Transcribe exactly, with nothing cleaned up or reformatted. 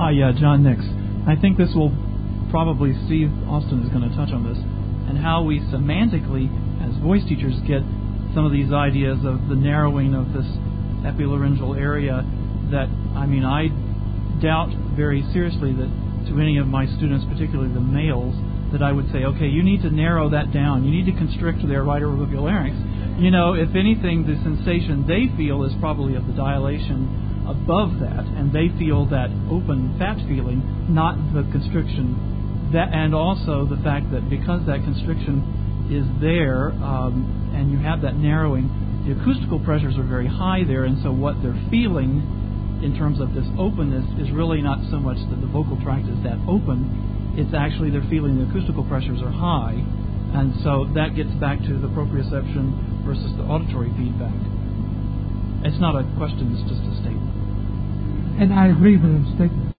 Hi, yeah, John Nix. I think this will probably, Steve Austin is going to touch on this, and how we semantically, as voice teachers, get some of these ideas of the narrowing of this epilaryngeal area that, I mean, I doubt very seriously that to any of my students, particularly the males, that I would say, okay, you need to narrow that down. You need to constrict their right orbital larynx. You know, if anything, the sensation they feel is probably of the dilation above that, and they feel that open fat feeling, not the constriction. That, and also the fact that because that constriction is there, um, and you have that narrowing, the acoustical pressures are very high there, and so what they're feeling in terms of this openness is really not so much that the vocal tract is that open, it's actually they're feeling the acoustical pressures are high, and so that gets back to the proprioception versus the auditory feedback. It's not a question, it's just a statement. And I agree with his statement.